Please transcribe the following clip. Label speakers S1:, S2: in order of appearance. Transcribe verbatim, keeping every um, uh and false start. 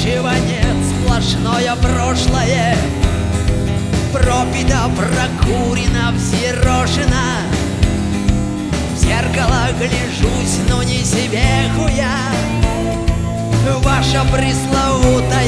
S1: будущего нет, сплошное прошлое. Пропито, прокурено, взъерошено. В зеркало гляжусь, но не себе хуя. Ваша пресловутая